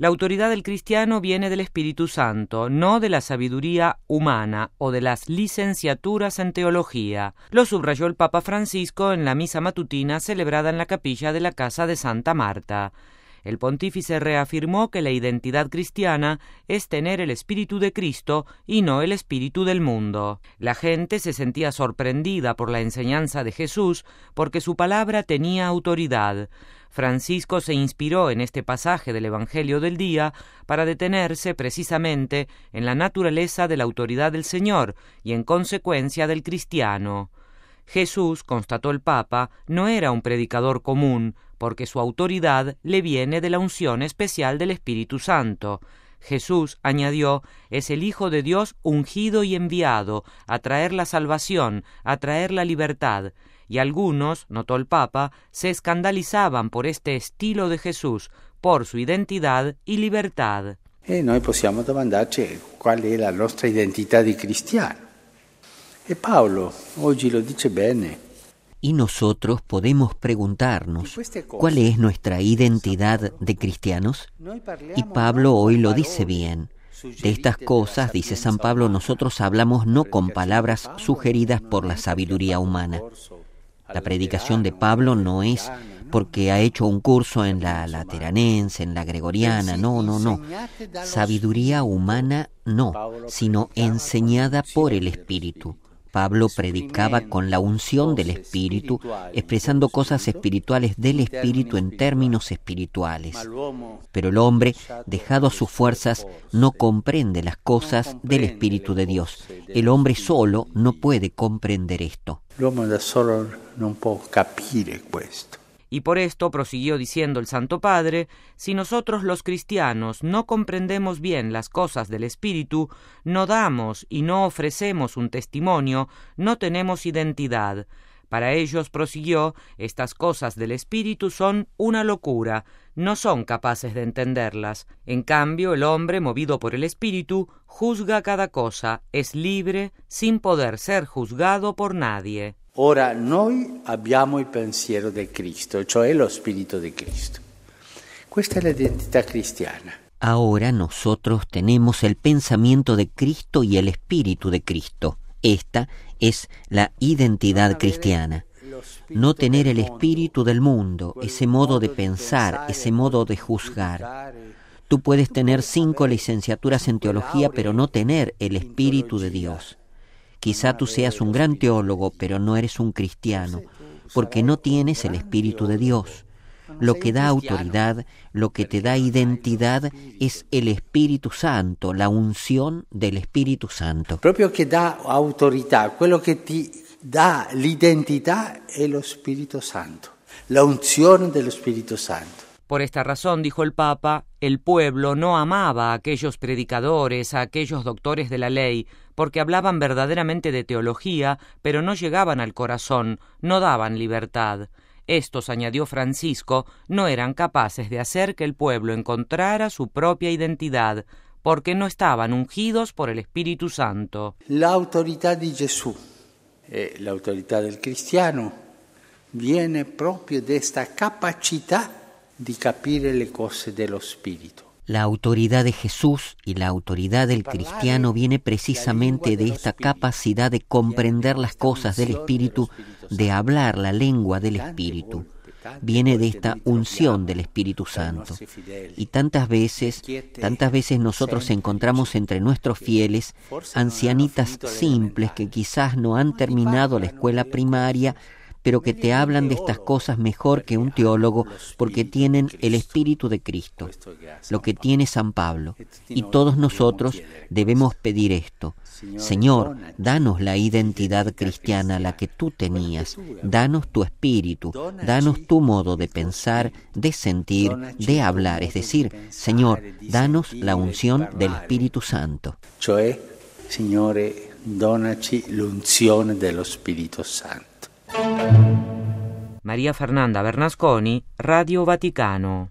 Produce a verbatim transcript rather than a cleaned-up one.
La autoridad del cristiano viene del Espíritu Santo, no de la sabiduría humana o de las licenciaturas en teología. Lo subrayó el Papa Francisco en la misa matutina celebrada en la capilla de la Casa de Santa Marta. El pontífice reafirmó que la identidad cristiana es tener el espíritu de Cristo y no el espíritu del mundo. La gente se sentía sorprendida por la enseñanza de Jesús porque su palabra tenía autoridad. Francisco se inspiró en este pasaje del Evangelio del día para detenerse precisamente en la naturaleza de la autoridad del Señor y en consecuencia del cristiano. Jesús, constató el Papa, no era un predicador común, porque su autoridad le viene de la unción especial del Espíritu Santo. Jesús, añadió, es el Hijo de Dios ungido y enviado a traer la salvación, a traer la libertad. Y algunos, notó el Papa, se escandalizaban por este estilo de Jesús, por su identidad y libertad. E noi possiamo domandarci qual è la nostra identità di cristiano. E Paolo oggi lo dice bene. Y nosotros podemos preguntarnos, ¿cuál es nuestra identidad de cristianos? Y Pablo hoy lo dice bien. De estas cosas, dice San Pablo, nosotros hablamos no con palabras sugeridas por la sabiduría humana. La predicación de Pablo no es porque ha hecho un curso en la lateranense, en la gregoriana, no, no, no. Sabiduría humana no, sino enseñada por el Espíritu. Pablo predicaba con la unción del Espíritu, expresando cosas espirituales del Espíritu en términos espirituales. Pero el hombre, dejado a sus fuerzas, no comprende las cosas del Espíritu de Dios. El hombre solo no puede comprender esto. L'uomo da solo non può capire questo. Y por esto, prosiguió diciendo el Santo Padre, si nosotros los cristianos no comprendemos bien las cosas del Espíritu, no damos y no ofrecemos un testimonio, no tenemos identidad. Para ellos, prosiguió, estas cosas del Espíritu son una locura, no son capaces de entenderlas. En cambio, el hombre, movido por el Espíritu, juzga cada cosa, es libre, sin poder ser juzgado por nadie. Ora noi abbiamo il pensiero di Cristo, cioè lo spirito di Cristo. Questa è l'identità cristiana. Ahora nosotros tenemos el pensamiento de Cristo y el espíritu de Cristo. Esta es la identidad cristiana. No tener el espíritu del mundo, ese modo de pensar, ese modo de juzgar. Tú puedes tener cinco licenciaturas en teología, pero no tener el espíritu de Dios. Quizá tú seas un gran teólogo, pero no eres un cristiano, porque no tienes el Espíritu de Dios. Lo que da autoridad, lo que te da identidad, es el Espíritu Santo, la unción del Espíritu Santo. Proprio che dà autorità, quello che ti dà l'identità è lo Spirito Santo, la unzione dello Spirito Santo. Por esta razón, dijo el Papa, el pueblo no amaba a aquellos predicadores, a aquellos doctores de la ley, porque hablaban verdaderamente de teología, pero no llegaban al corazón, no daban libertad. Estos, añadió Francisco, no eran capaces de hacer que el pueblo encontrara su propia identidad, porque no estaban ungidos por el Espíritu Santo. La autoridad de Jesús, eh, la autoridad del cristiano, viene proprio de esta capacità di capire le cose dello Spirito. La autoridad de Jesús y la autoridad del cristiano viene precisamente de esta capacidad de comprender las cosas del Espíritu, de hablar la lengua del Espíritu. Viene de esta unción del Espíritu Santo. Y tantas veces, tantas veces nosotros encontramos entre nuestros fieles ancianitas simples que quizás no han terminado la escuela primaria, pero que te hablan de estas cosas mejor que un teólogo porque tienen el Espíritu de Cristo, lo que tiene San Pablo. Y todos nosotros debemos pedir esto. Señor, danos la identidad cristiana, la que tú tenías. Danos tu espíritu, danos tu modo de pensar, de sentir, de hablar. Es decir, Señor, danos la unción del Espíritu Santo. Cioè, Signore, donaci l'unzione dello Spirito Santo. María Fernanda Bernasconi, Radio Vaticano.